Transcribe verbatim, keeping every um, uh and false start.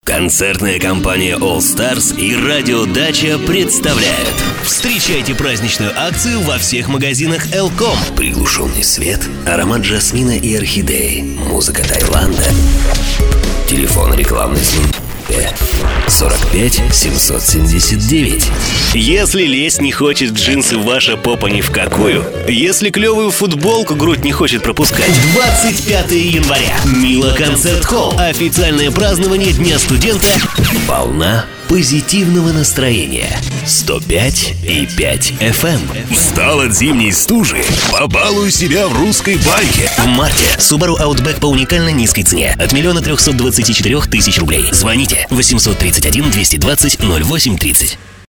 Концертная компания All Stars и радио Дача представляют. Встречайте праздничную акцию во всех магазинах Элком. Приглушенный свет, аромат жасмина и орхидеи, музыка Таиланда. Телефон рекламный сорок пять семьсот семьдесят девять. Если лезть не хочет в джинсы, ваша попа ни в какую. Если клевую футболку грудь не хочет пропускать. двадцать пятого января. Мила Концерт-холл. Официальное празднование Дня студента. Волна позитивного настроения. сто пять и пять эф эм. Устал от зимней стужи? Побалуй себя в русской баньке. В марте Subaru Outback по уникально низкой цене от миллиона трехсот двадцати четырех тысяч рублей. Звоните восемьсот тридцать один двести двадцать ноль восемь тридцать.